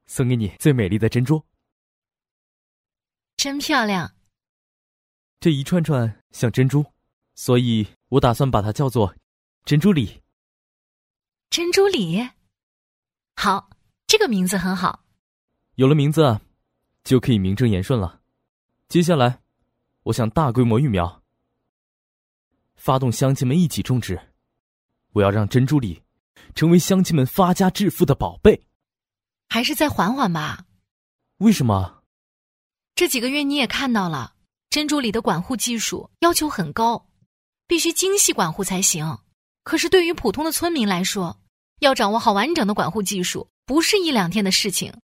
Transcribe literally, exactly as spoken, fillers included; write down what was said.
送给你最美丽的珍珠。 真漂亮。 这一串串像珍珠，所以我打算把它叫做珍珠礼。 珍珠礼？好，这个名字很好。 有了名字，就可以名正言顺了。接下来，我想大规模育苗，发动乡亲们一起种植。我要让珍珠礼成为乡亲们发家致富的宝贝。 还是再缓缓吧。 为什么？ 这几个月你也看到了，珍珠礼的管护技术要求很高，必须精细管护才行。可是对于普通的村民来说，要掌握好完整的管护技术，不是一两天的事情。